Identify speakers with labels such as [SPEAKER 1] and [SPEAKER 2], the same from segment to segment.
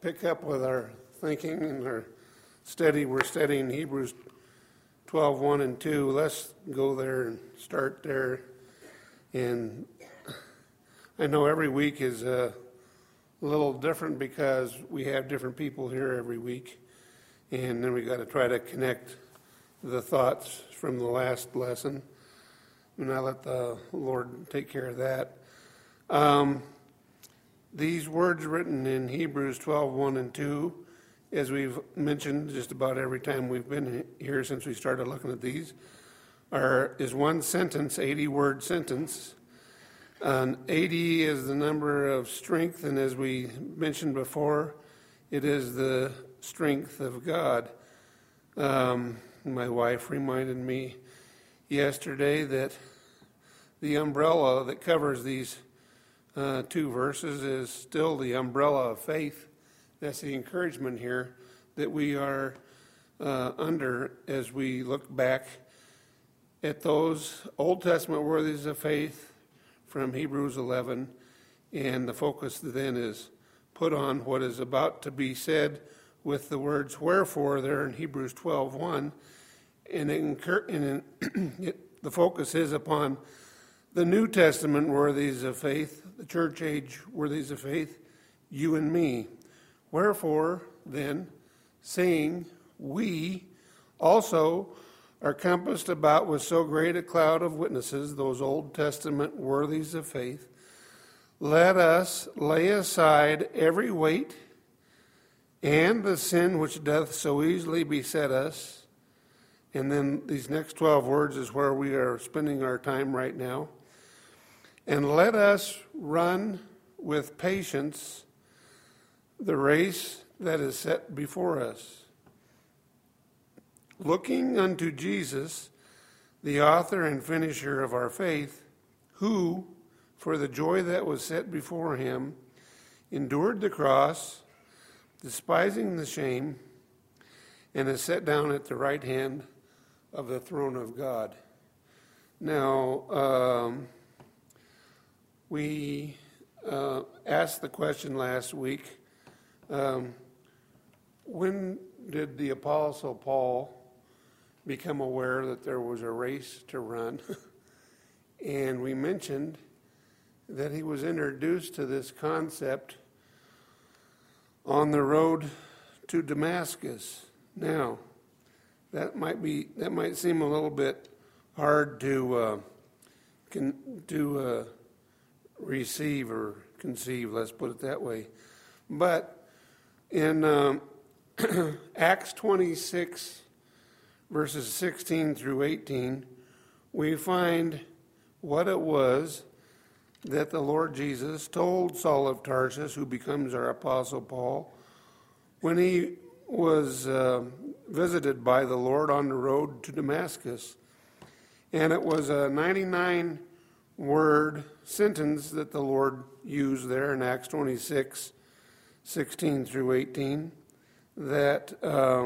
[SPEAKER 1] pick up with our thinking and our study. We're studying Hebrews 12:1 and 2. Let's go there and start there. And I know every week is a little different because we have different people here every week. And then we got to try to connect the thoughts from the last lesson. And I let the Lord take care of that. These words written in Hebrews 12:1 and 2, as we've mentioned just about every time we've been here since we started looking at these, is one sentence, 80-word sentence. 80 is the number of strength, and as we mentioned before, it is the strength of God. My wife reminded me yesterday that the umbrella that covers these two verses is still the umbrella of faith. That's the encouragement here that we are under as we look back at those Old Testament worthies of faith from Hebrews 11, and the focus then is put on what is about to be said with the words wherefore there in Hebrews 12:1, and the focus is upon the New Testament worthies of faith, the church age worthies of faith, you and me. Wherefore, then, saying, we also are compassed about with so great a cloud of witnesses, those Old Testament worthies of faith, let us lay aside every weight and the sin which doth so easily beset us. And then these next 12 words is where we are spending our time right now. And let us run with patience the race that is set before us, looking unto Jesus, the author and finisher of our faith, who, for the joy that was set before him, endured the cross, despising the shame, and is set down at the right hand of the throne of God. Now, we asked the question last week, when did the Apostle Paul become aware that there was a race to run? And we mentioned that he was introduced to this concept on the road to Damascus. Now, that might seem a little bit hard to receive or conceive, let's put it that way. But in Acts 26, verses 16 through 18, we find what it was that the Lord Jesus told Saul of Tarsus, who becomes our Apostle Paul, when he was visited by the Lord on the road to Damascus. And it was a 99-word sentence that the Lord used there in Acts 26, 16 through 18, that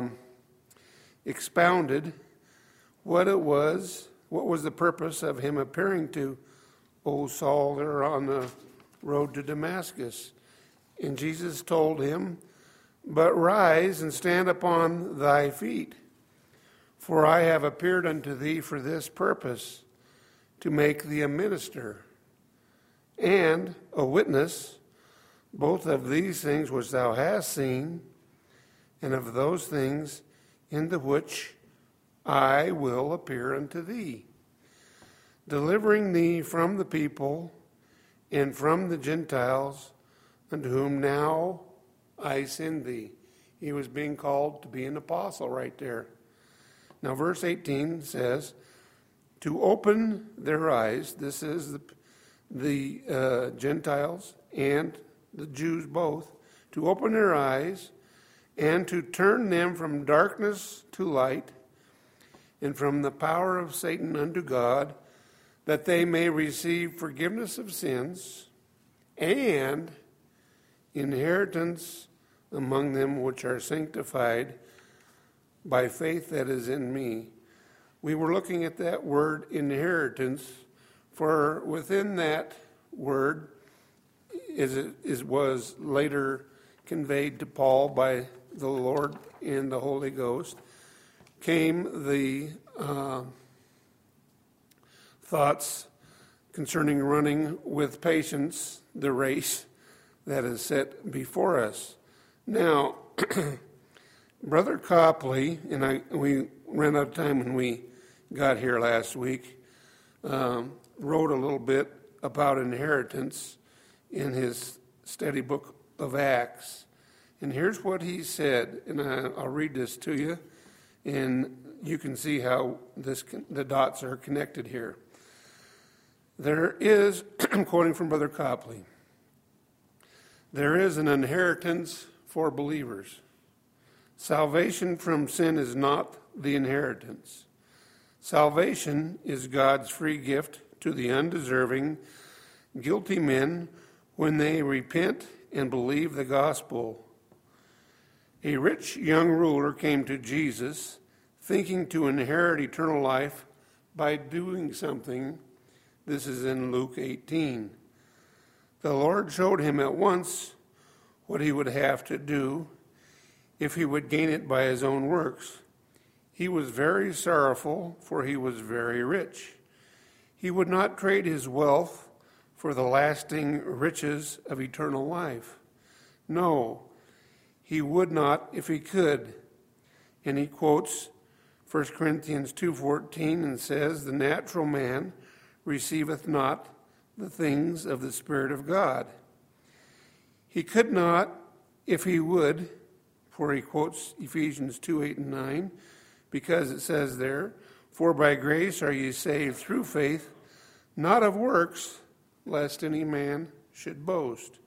[SPEAKER 1] expounded what was the purpose of him appearing to old Saul there on the road to Damascus. And Jesus told him, but rise and stand upon thy feet, for I have appeared unto thee for this purpose, to make thee a minister and a witness both of these things which thou hast seen, and of those things in the which I will appear unto thee, delivering thee from the people and from the Gentiles, unto whom now I send thee. He was being called to be an apostle right there. Now verse 18 says, to open their eyes, this is the Gentiles and the Jews both, to open their eyes and to turn them from darkness to light and from the power of Satan unto God, that they may receive forgiveness of sins and inheritance among them which are sanctified by faith that is in me. We were looking at that word inheritance, for within that word was later conveyed to Paul by the Lord and the Holy Ghost, came the thoughts concerning running with patience the race that is set before us. Now, Brother Copley, and we ran out of time when we got here last week, wrote a little bit about inheritance in his study book of Acts. And here's what he said, and I'll read this to you, and you can see how the dots are connected here. There is, I'm quoting from Brother Copley, there is an inheritance for believers. Salvation from sin is not the inheritance. Salvation is God's free gift to the undeserving, guilty men when they repent and believe the gospel. A rich young ruler came to Jesus thinking to inherit eternal life by doing something. This is in Luke 18. The Lord showed him at once what he would have to do if he would gain it by his own works. He was very sorrowful, for he was very rich. He would not trade his wealth for the lasting riches of eternal life. No, he would not if he could. And he quotes 1 Corinthians 2:14 and says, "The natural man receiveth not the things of the Spirit of God." He could not if he would, for he quotes Ephesians 2:8 and 9, because it says there, "For by grace are ye saved through faith, not of works, lest any man should boast."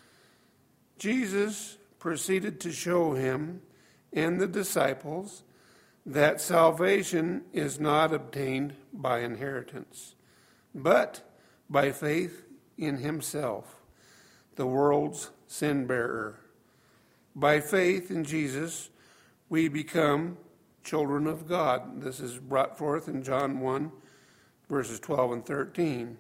[SPEAKER 1] Jesus proceeded to show him and the disciples that salvation is not obtained by inheritance, but by faith in himself, the world's sin bearer. By faith in Jesus, we become children of God. This is brought forth in John 1, verses 12 and 13.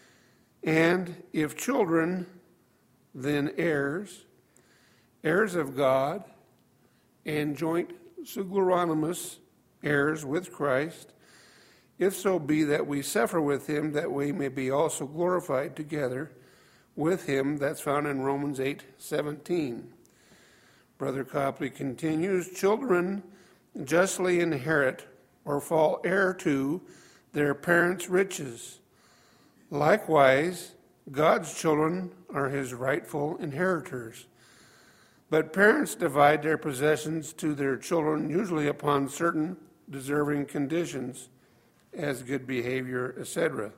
[SPEAKER 1] And if children, then heirs, heirs of God, and joint suggeronymous heirs with Christ, if so be that we suffer with him, that we may be also glorified together with him. That's found in Romans 8:17. Brother Copley continues, children justly inherit or fall heir to their parents' riches. Likewise, God's children are his rightful inheritors. But parents divide their possessions to their children usually upon certain deserving conditions, as good behavior, etc.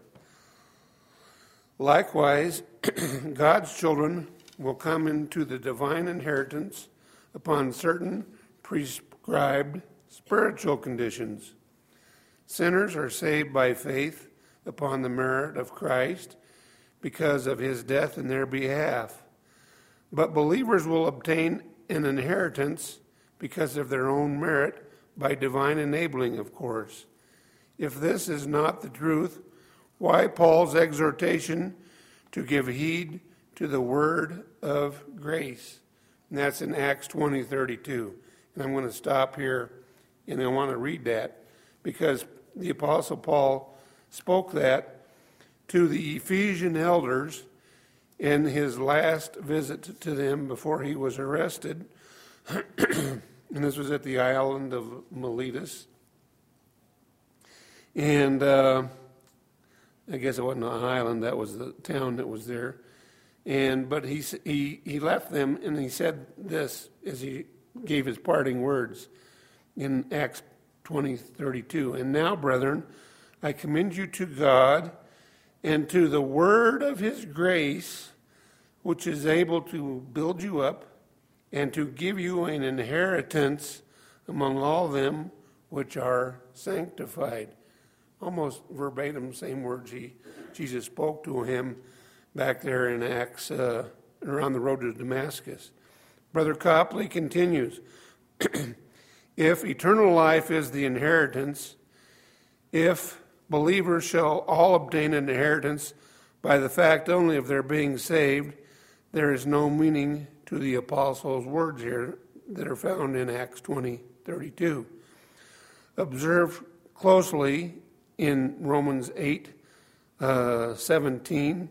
[SPEAKER 1] Likewise, God's children will come into the divine inheritance upon certain prescribed spiritual conditions. Sinners are saved by faith upon the merit of Christ because of his death in their behalf. But believers will obtain an inheritance because of their own merit by divine enabling, of course. If this is not the truth, why Paul's exhortation to give heed to the word of grace? And that's in Acts 20:32. And I'm going to stop here, and I want to read that because the Apostle Paul spoke that to the Ephesian elders in his last visit to them before he was arrested. And this was at the island of Miletus. And I guess it wasn't an island, that was the town that was there. But he left them, and he said this as he gave his parting words in Acts 20:32. And now, brethren, I commend you to God and to the word of his grace, which is able to build you up and to give you an inheritance among all them which are sanctified. Almost verbatim, same words Jesus spoke to him back there in Acts, around the road to Damascus. Brother Copley continues, if eternal life is the inheritance, if believers shall all obtain an inheritance by the fact only of their being saved, there is no meaning to the apostles' words here that are found in Acts 20:32. Observe closely in Romans 8:17,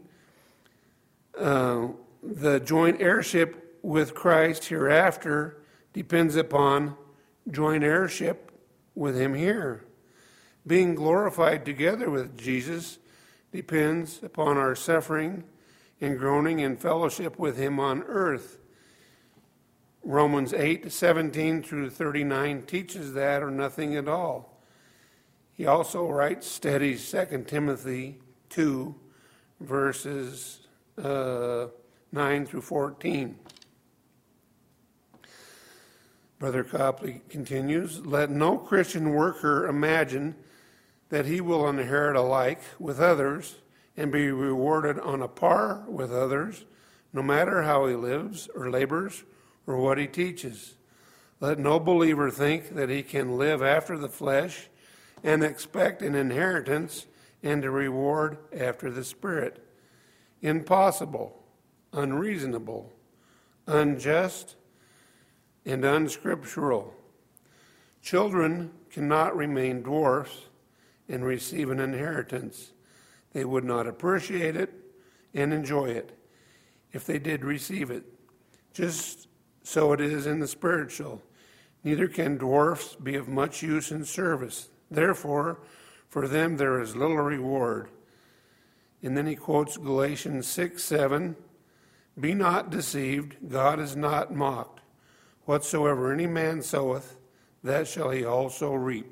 [SPEAKER 1] the joint heirship with Christ hereafter depends upon joint heirship with him here. Being glorified together with Jesus depends upon our suffering and groaning in fellowship with him on earth. Romans 8:17 through 39 teaches that or nothing at all. He also writes, studies 2 Timothy 2, verses 9 through 14. Brother Copley continues, let no Christian worker imagine that he will inherit alike with others and be rewarded on a par with others, no matter how he lives or labors or what he teaches. Let no believer think that he can live after the flesh and expect an inheritance and a reward after the Spirit. Impossible, unreasonable, unjust, and unscriptural. Children cannot remain dwarfs and receive an inheritance. They would not appreciate it and enjoy it if they did receive it. Just so it is in the spiritual. Neither can dwarfs be of much use in service. Therefore, for them there is little reward. And then he quotes Galatians 6:7, be not deceived, God is not mocked. Whatsoever any man soweth, that shall he also reap.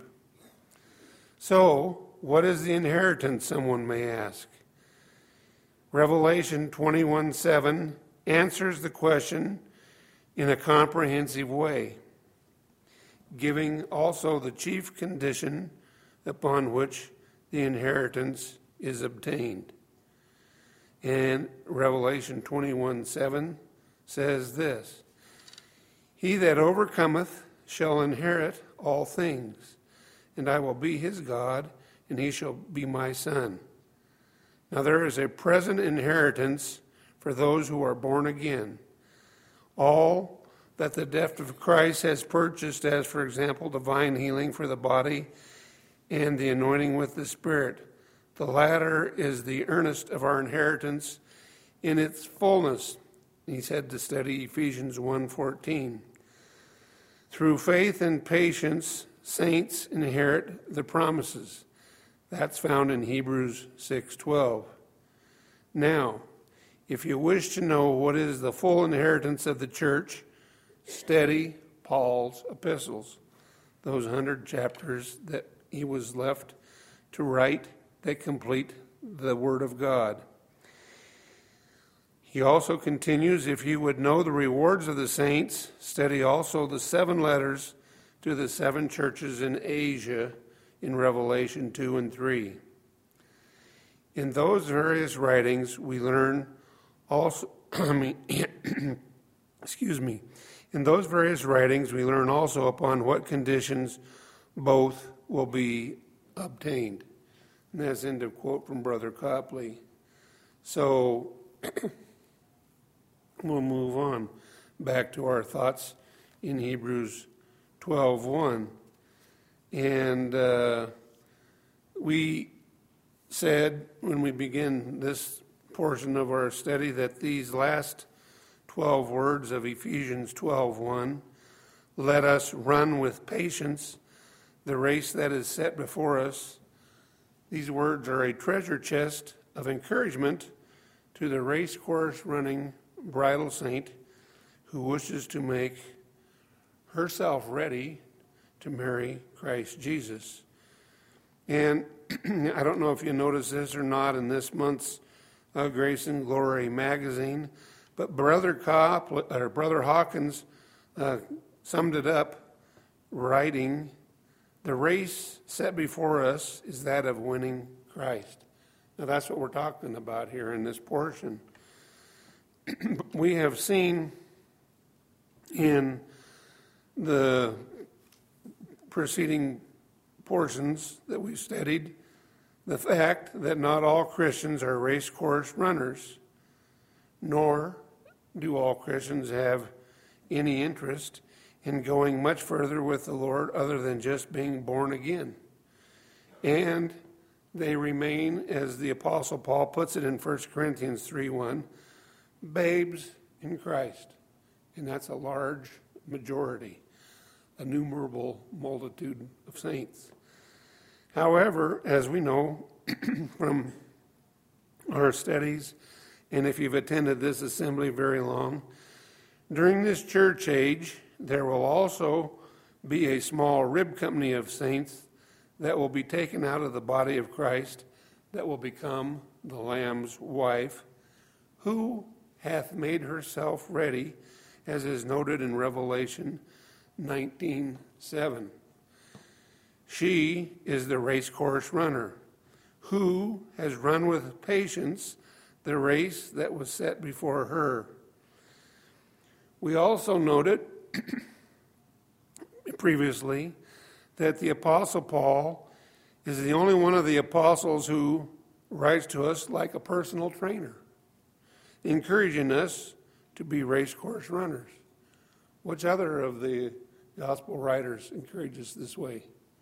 [SPEAKER 1] So, what is the inheritance, someone may ask? Revelation 21:7 answers the question in a comprehensive way, giving also the chief condition upon which the inheritance is obtained. And Revelation 21:7 says this, he that overcometh shall inherit all things, and I will be his God, and he shall be my son. Now there is a present inheritance for those who are born again. All that the death of Christ has purchased, as for example, divine healing for the body and the anointing with the Spirit. The latter is the earnest of our inheritance in its fullness. He said to study Ephesians 1:14. Through faith and patience, saints inherit the promises. That's found in Hebrews 6:12. Now, if you wish to know what is the full inheritance of the church, study Paul's epistles, those 100 chapters that he was left to write that complete the Word of God. He also continues, if you would know the rewards of the saints, study also the 7 letters to the 7 churches in Asia in Revelation 2 and 3. In those various writings, we learn also, in those various writings, we learn also upon what conditions both will be obtained. And that's end of quote from Brother Copley. So we'll move on back to our thoughts in Hebrews 12:1. And we said when we begin this portion of our study that these last 12 words of Ephesians 12:1, let us run with patience the race that is set before us. These words are a treasure chest of encouragement to the race course running bridal saint who wishes to make herself ready to marry Christ Jesus. And I don't know if you noticed this or not in this month's Grace and Glory magazine, but Brother Hawkins summed it up, writing, the race set before us is that of winning Christ. Now that's what we're talking about here in this portion. We have seen in the preceding portions that we studied the fact that not all Christians are race course runners, nor do all Christians have any interest in going much further with the Lord other than just being born again. And they remain, as the Apostle Paul puts it in 1 Corinthians 3:1, babes in Christ. And that's a large majority, a numerable multitude of saints. However, as we know from our studies, and if you've attended this assembly very long, during this church age, there will also be a small rib company of saints that will be taken out of the body of Christ, that will become the Lamb's wife, who hath made herself ready, as is noted in Revelation 19:7. She is the race course runner, who has run with patience the race that was set before her. We also noted previously that the Apostle Paul is the only one of the apostles who writes to us like a personal trainer, encouraging us to be race course runners. Which other of the gospel writers encourage us this way?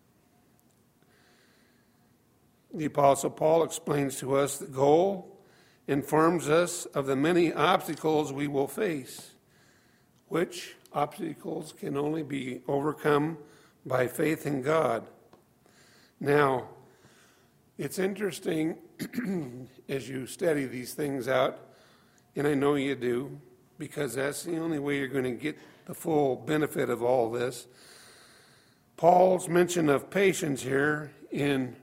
[SPEAKER 1] The Apostle Paul explains to us the goal, informs us of the many obstacles we will face, which obstacles can only be overcome by faith in God. Now, it's interesting as you study these things out, and I know you do, because that's the only way you're going to get the full benefit of all this. Paul's mention of patience here in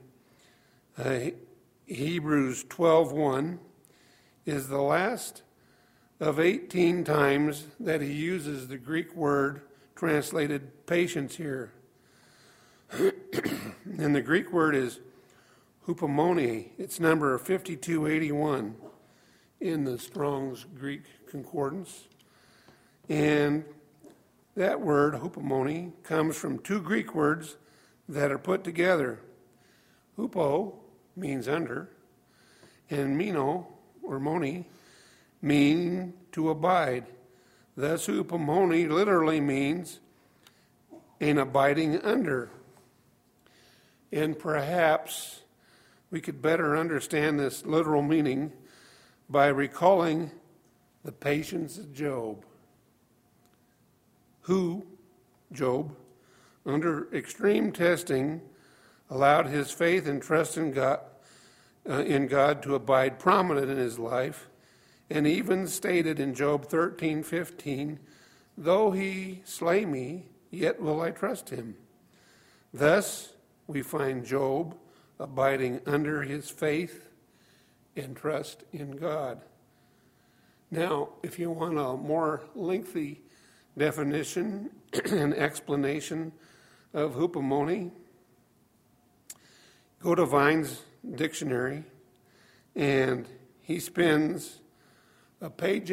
[SPEAKER 1] Hebrews 12:1 is the last of 18 times that he uses the Greek word translated patience here. And the Greek word is hupomone. It's number 5281 in the Strong's Greek Concordance. And that word, hupomone, comes from two Greek words that are put together. Hupo means under, and meno, or moni, mean to abide. Thus, hupomone literally means an abiding under. And perhaps we could better understand this literal meaning by recalling the patience of Job, who, Job, under extreme testing, allowed his faith and trust in God to abide prominent in his life, and even stated in Job 13:15, "Though he slay me, yet will I trust him." Thus, we find Job abiding under his faith and trust in God. Now, if you want a more lengthy definition and explanation of hupomone, go to Vine's dictionary, and he spends a page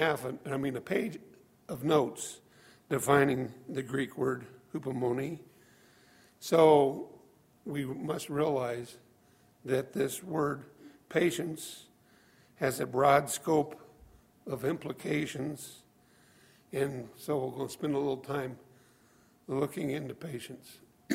[SPEAKER 1] of notes defining the Greek word hupomone. So we must realize that this word patience has a broad scope of implications, and so we're going to spend a little time looking into patience.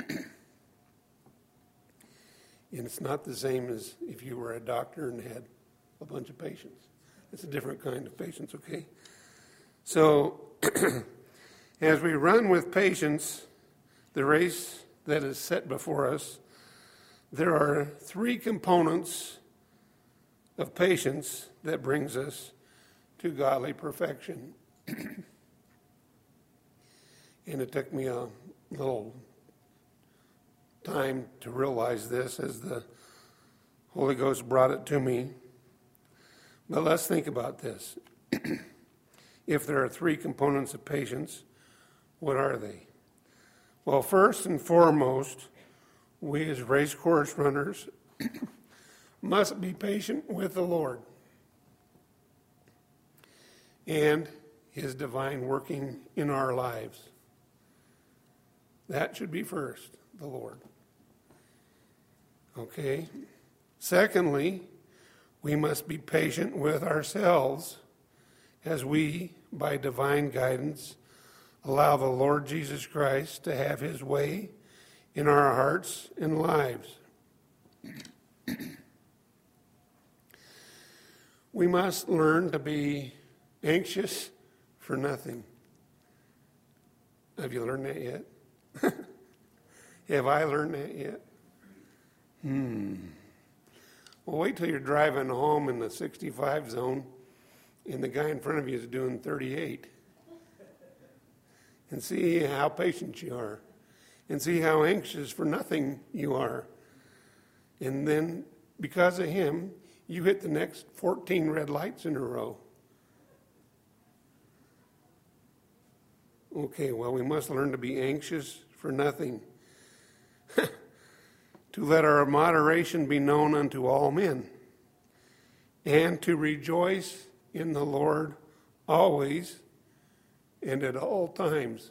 [SPEAKER 1] And it's not the same as if you were a doctor and had a bunch of patients. It's a different kind of patience, okay? So, as we run with patience the race that is set before us, there are three components of patience that brings us to godly perfection. And it took me a little time to realize this as the Holy Ghost brought it to me. But let's think about this. If there are three components of patience, what are they? Well, first and foremost, we as race course runners must be patient with the Lord and his divine working in our lives. That should be first, the Lord. Okay? Secondly, we must be patient with ourselves as we by divine guidance, allow the Lord Jesus Christ to have his way in our hearts and lives. We must learn to be anxious for nothing. Have you learned that yet? Have I learned that yet? Well, wait till you're driving home in the 65 zone and the guy in front of you is doing 38. And see how patient you are. And see how anxious for nothing you are. And then, because of him, you hit the next 14 red lights in a row. Okay, well, we must learn to be anxious for nothing. To let our moderation be known unto all men, and to rejoice in the Lord always and at all times.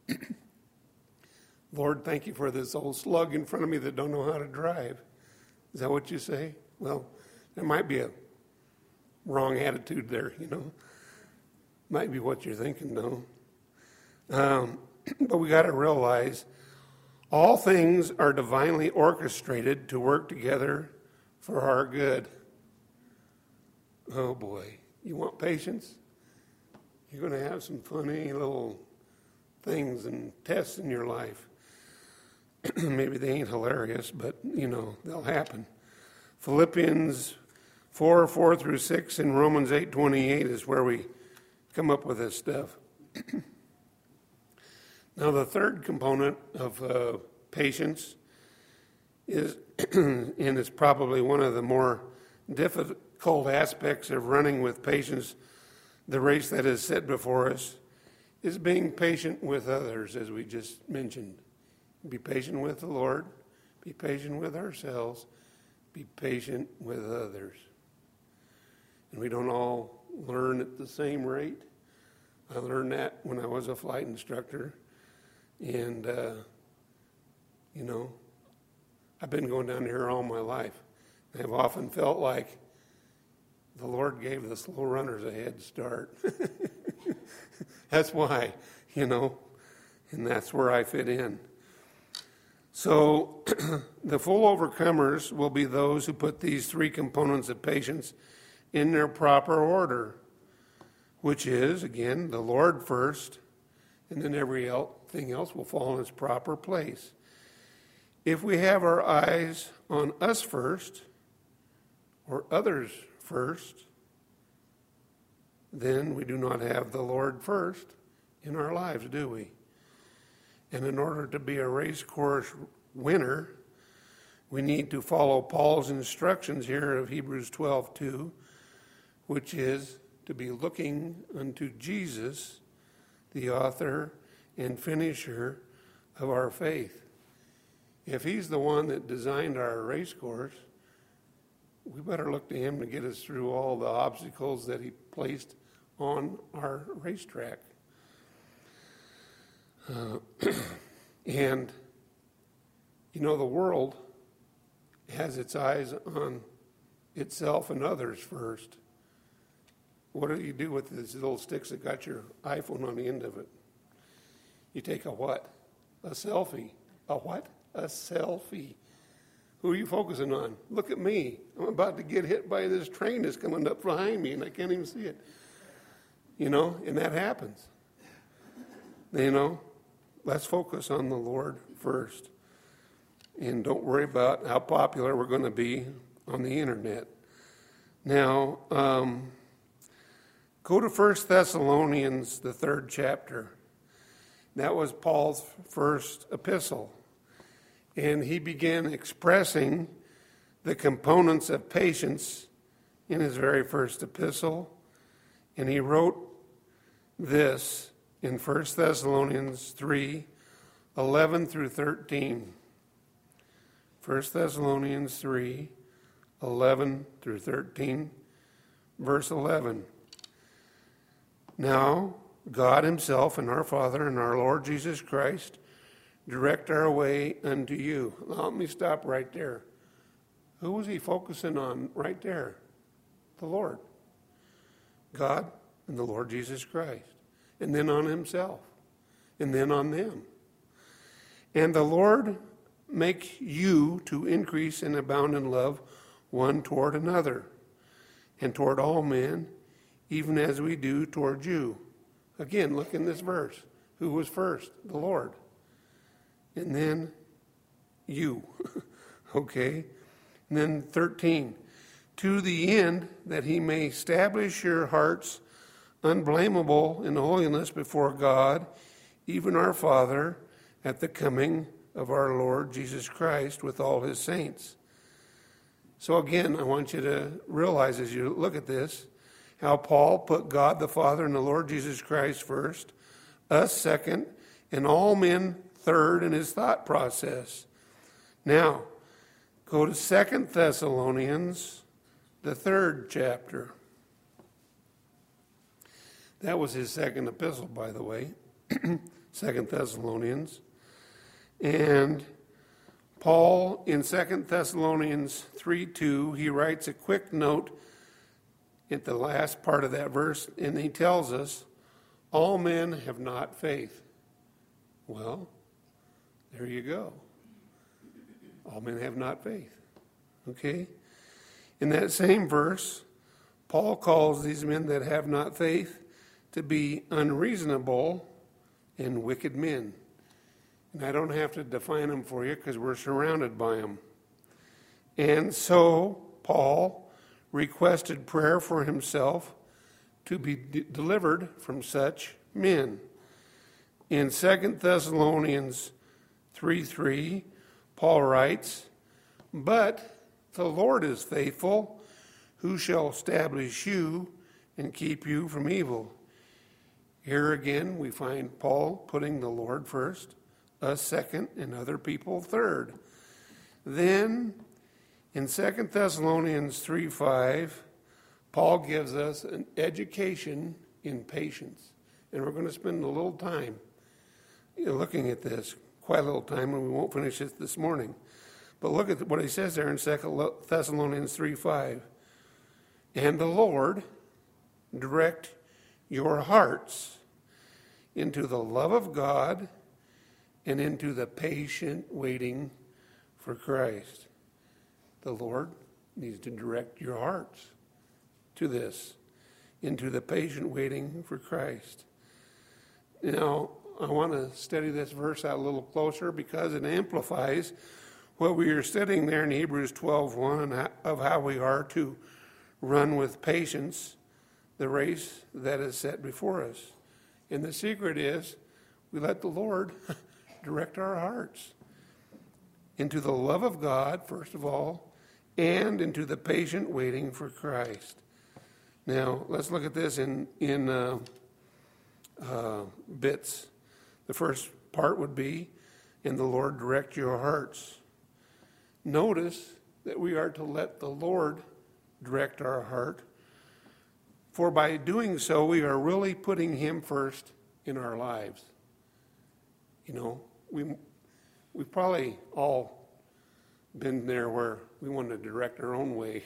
[SPEAKER 1] Lord, thank you for this old slug in front of me that don't know how to drive. Is that what you say? Well, there might be a wrong attitude there, Might be what you're thinking, though. But we got to realize all things are divinely orchestrated to work together for our good. Oh boy, you want patience? You're going to have some funny little things and tests in your life. Maybe they ain't hilarious, but they'll happen. Philippians 4 through 6 and Romans 8:28 is where we come up with this stuff. Now, the third component of patience is, and it's probably one of the more difficult aspects of running with patience, the race that is set before us, is being patient with others, as we just mentioned. Be patient with the Lord, be patient with ourselves, be patient with others. And we don't all learn at the same rate. I learned that when I was a flight instructor. And, I've been going down here all my life. I've often felt like the Lord gave the slow runners a head start. That's why, and that's where I fit in. So the full overcomers will be those who put these three components of patience in their proper order, which is, again, the Lord first, and then everything else will fall in its proper place. If we have our eyes on us first, or others first, then we do not have the Lord first in our lives, do we? And in order to be a race course winner, we need to follow Paul's instructions here of Hebrews 12:2, which is to be looking unto Jesus, the author and finisher of our faith. If he's the one that designed our race course, we better look to him to get us through all the obstacles that he placed on our racetrack. And, the world has its eyes on itself and others first. What do you do with these little sticks that got your iPhone on the end of it? You take a what? A selfie. A what? A selfie. Who are you focusing on? Look at me. I'm about to get hit by this train that's coming up behind me and I can't even see it. And that happens. Let's focus on the Lord first. And don't worry about how popular we're going to be on the internet. Now, go to 1 Thessalonians, the 3rd chapter. That was Paul's first epistle. And he began expressing the components of patience in his very first epistle. And he wrote this in 1 Thessalonians 3:11 through 13. 1 Thessalonians 3:11 through 13, verse 11. Now, God himself and our Father and our Lord Jesus Christ direct our way unto you. Now, let me stop right there. Who was he focusing on right there? The Lord. God and the Lord Jesus Christ, and then on himself, and then on them. And the Lord make you to increase and abound in love one toward another, and toward all men, even as we do toward you. Again, look in this verse. Who was first? The Lord. And then you. Okay? And then 13. To the end that he may establish your hearts unblameable in holiness before God, even our Father, at the coming of our Lord Jesus Christ with all his saints. So again, I want you to realize as you look at this, how Paul put God the Father and the Lord Jesus Christ first, us second, and all men third in his thought process. Now, go to 2 Thessalonians, the 3rd chapter. That was his second epistle, by the way, 2 Thessalonians. And Paul, in 2 Thessalonians 3:2, he writes a quick note at the last part of that verse, and he tells us, all men have not faith. Well, there you go. All men have not faith. Okay? In that same verse, Paul calls these men that have not faith to be unreasonable and wicked men. And I don't have to define them for you because we're surrounded by them. And so, Paul requested prayer for himself to be delivered from such men. In 2 Thessalonians 3:3, Paul writes, but the Lord is faithful, who shall establish you and keep you from evil. Here again, we find Paul putting the Lord first, us second, and other people third. Then, in 2 Thessalonians 3:5, Paul gives us an education in patience. And we're going to spend a little time looking at this, quite a little time, and we won't finish it this morning. But look at what he says there in 2 Thessalonians 3:5. And the Lord direct your hearts into the love of God and into the patient waiting for Christ. The Lord needs to direct your hearts to this, into the patient waiting for Christ. Now, I want to study this verse out a little closer because it amplifies what we are studying there in Hebrews 12:1 of how we are to run with patience the race that is set before us. And the secret is we let the Lord direct our hearts into the love of God, first of all, and into the patient waiting for Christ. Now, let's look at this in bits. The first part would be, and the Lord direct your hearts. Notice that we are to let the Lord direct our heart, for by doing so, we are really putting him first in our lives. You know, we've probably all been there where we wanted to direct our own way.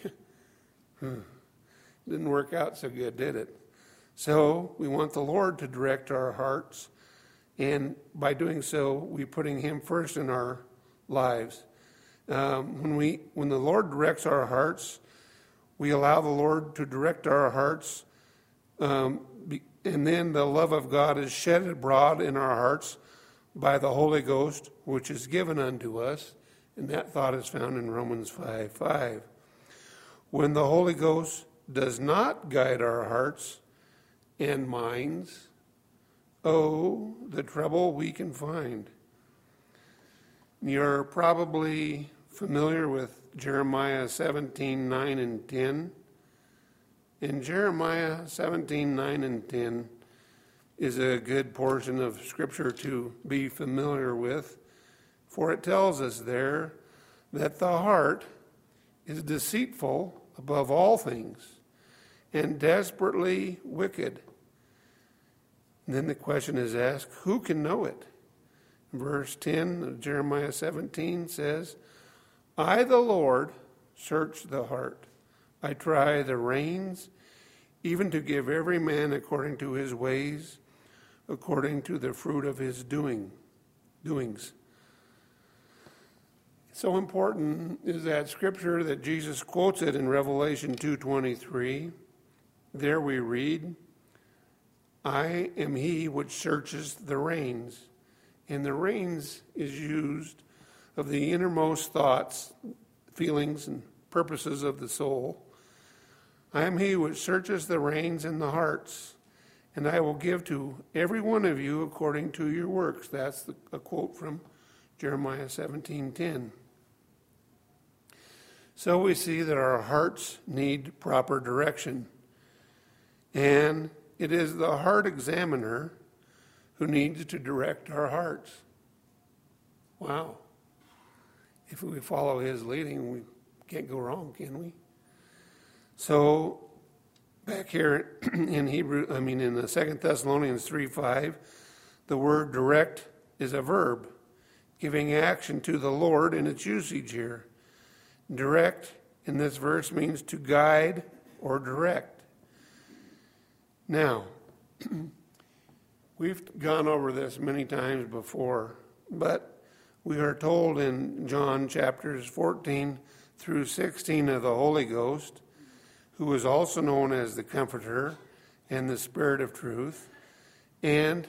[SPEAKER 1] Didn't work out so good, did it? So we want the Lord to direct our hearts, and by doing so, we're putting him first in our lives. When the Lord directs our hearts, we allow the Lord to direct our hearts, and then the love of God is shed abroad in our hearts by the Holy Ghost, which is given unto us, and that thought is found in Romans 5:5. When the Holy Ghost does not guide our hearts and minds, oh, the trouble we can find. You're probably familiar with Jeremiah 17:9 and 10. In Jeremiah 17:9 and 10 is a good portion of Scripture to be familiar with, for it tells us there that the heart is deceitful above all things and desperately wicked. And then the question is asked, who can know it? Verse 10 of Jeremiah 17 says, I, the Lord, search the heart. I try the reins even to give every man according to his ways, according to the fruit of his doings. So important is that scripture that Jesus quotes it in Revelation 2:23. There we read, I am he which searches the reins. And the reins is used of the innermost thoughts, feelings, and purposes of the soul. I am he which searches the reins and the hearts, and I will give to every one of you according to your works. That's a quote from Jeremiah 17:10. So we see that our hearts need proper direction. And it is the heart examiner who needs to direct our hearts. Wow. If we follow his leading, we can't go wrong, can we? So back here in in the 2 Thessalonians 3:5, the word direct is a verb, giving action to the Lord in its usage here. Direct in this verse means to guide or direct. Now, we've gone over this many times before, but we are told in John chapters 14 through 16 of the Holy Ghost, who is also known as the Comforter and the Spirit of Truth. And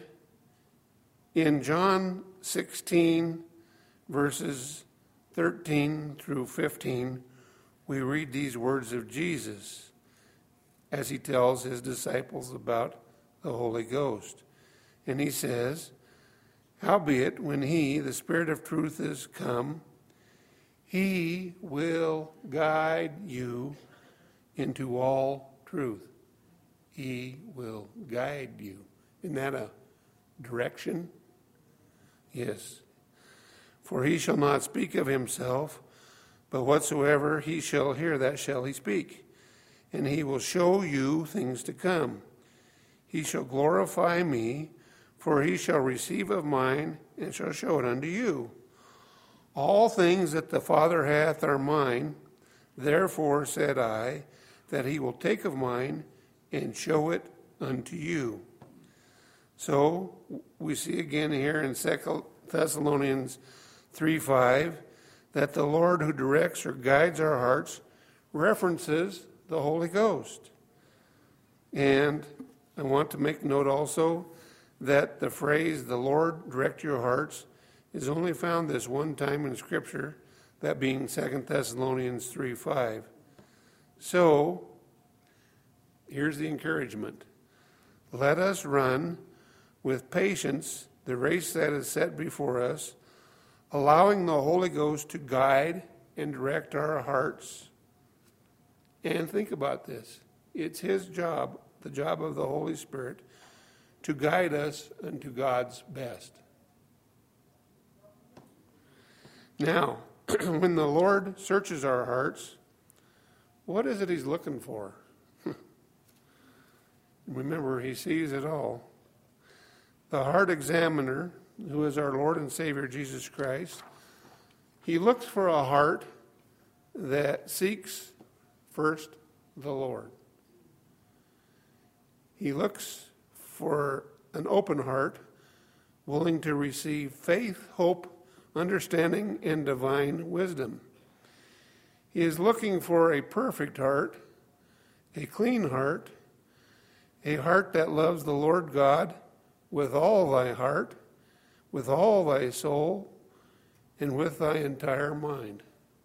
[SPEAKER 1] in John 16, verses 13 through 15, we read these words of Jesus as he tells his disciples about the Holy Ghost. And he says, howbeit, when he, the Spirit of truth, is come, he will guide you into all truth. He will guide you. Isn't that a direction? Yes. For he shall not speak of himself, but whatsoever he shall hear, that shall he speak. And he will show you things to come. He shall glorify me, for he shall receive of mine, and shall show it unto you. All things that the Father hath are mine. Therefore said I, that he will take of mine, and show it unto you. So we see again here in 2 Thessalonians 3:5 that the Lord who directs or guides our hearts references the Holy Ghost. And I want to make note also that the phrase, the Lord direct your hearts, is only found this one time in Scripture, that being 2 Thessalonians 3:5. So, here's the encouragement. Let us run with patience the race that is set before us, allowing the Holy Ghost to guide and direct our hearts. And think about this. It's his job, the job of the Holy Spirit, to guide us unto God's best. Now, when the Lord searches our hearts, what is it he's looking for? Remember, he sees it all. The heart examiner, who is our Lord and Savior Jesus Christ, he looks for a heart that seeks first the Lord. He looks for an open heart, willing to receive faith, hope, understanding, and divine wisdom. He is looking for a perfect heart, a clean heart, a heart that loves the Lord God with all thy heart, with all thy soul, and with thy entire mind.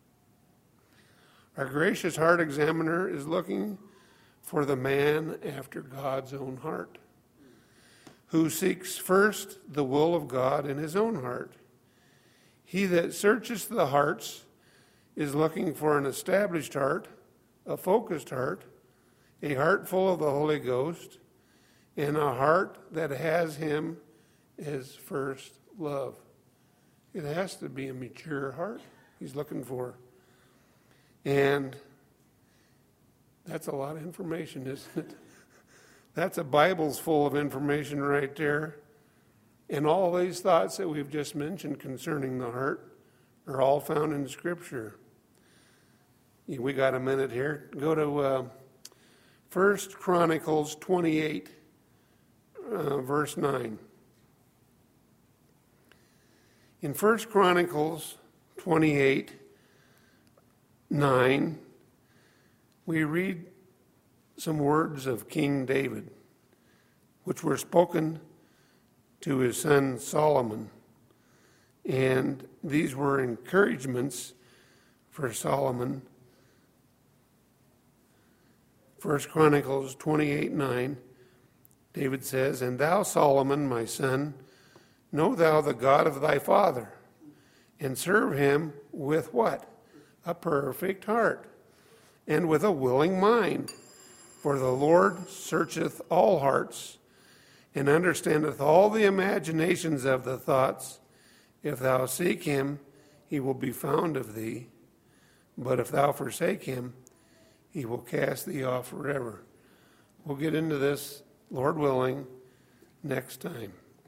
[SPEAKER 1] Our gracious heart examiner is looking for the man after God's own heart, who seeks first the will of God in his own heart. He that searches the hearts is looking for an established heart, a focused heart, a heart full of the Holy Ghost, and a heart that has him as first love. It has to be a mature heart he's looking for. And that's a lot of information, isn't it? That's a Bible's full of information right there. And all these thoughts that we've just mentioned concerning the heart are all found in Scripture. We got a minute here. Go to 1 Chronicles 28, verse 9. In 1 Chronicles 28, 9, we read some words of King David, which were spoken to his son Solomon. And these were encouragements for Solomon. 1 Chronicles 28, 9, David says, "And thou, Solomon, my son, know thou the God of thy father, and serve him with" what? "A perfect heart, and with a willing mind. For the Lord searcheth all hearts, and understandeth all the imaginations of the thoughts. If thou seek him, he will be found of thee. But if thou forsake him, he will cast thee off forever." We'll get into this, Lord willing, next time.